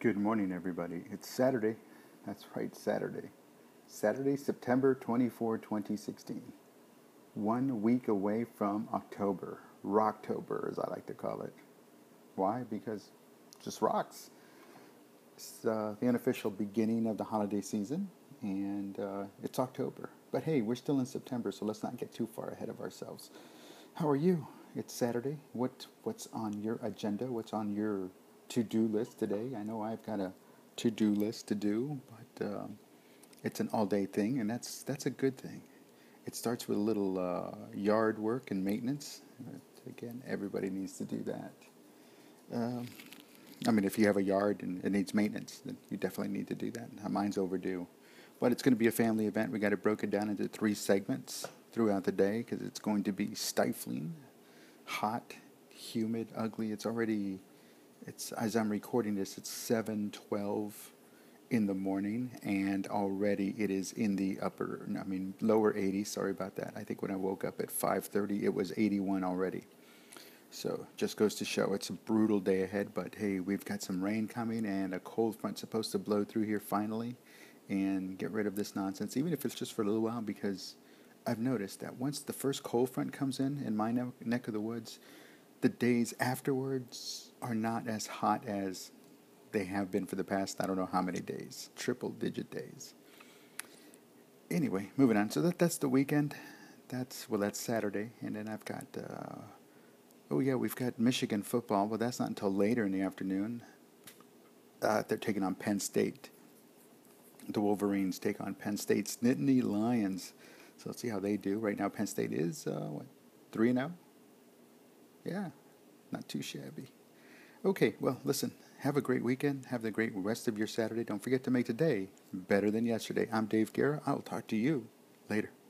Good morning, everybody. It's Saturday. That's right, Saturday. Saturday, September 24, 2016. 1 week away from October. Rocktober, as I like to call it. Why? Because it just rocks. It's the unofficial beginning of the holiday season, and it's October. But hey, we're still in September, so let's not get too far ahead of ourselves. How are you? It's Saturday. What's on your agenda? What's on your to-do list today? I know I've got a to-do list to do, but it's an all-day thing, and that's a good thing. It starts with a little yard work and maintenance. But again, everybody needs to do that. Um, I mean, if you have a yard and it needs maintenance, then you definitely need to do that. Mine's overdue. But it's going to be a family event. We got it broken down into 3 segments throughout the day because it's going to be stifling, hot, humid, ugly. It's as I'm recording this, it's 7:12 in the morning, and already it is in the lower 80s. Sorry about that. I think when I woke up at 5:30, it was 81 already. So just goes to show it's a brutal day ahead, but hey, we've got some rain coming and a cold front supposed to blow through here finally and get rid of this nonsense, even if it's just for a little while, because I've noticed that once the first cold front comes in my neck of the woods, the days afterwards are not as hot as they have been for the past, I don't know how many days, triple digit days. Anyway, moving on. So that's the weekend. That's Saturday, and then I've got oh yeah, we've got Michigan football. Well, that's not until later in the afternoon. They're taking on Penn State. The Wolverines take on Penn State's Nittany Lions. So let's see how they do. Right now, Penn State is 3-0. Yeah, not too shabby. Okay, well, listen. Have a great weekend. Have the great rest of your Saturday. Don't forget to make today better than yesterday. I'm Dave Guerra. I'll talk to you later.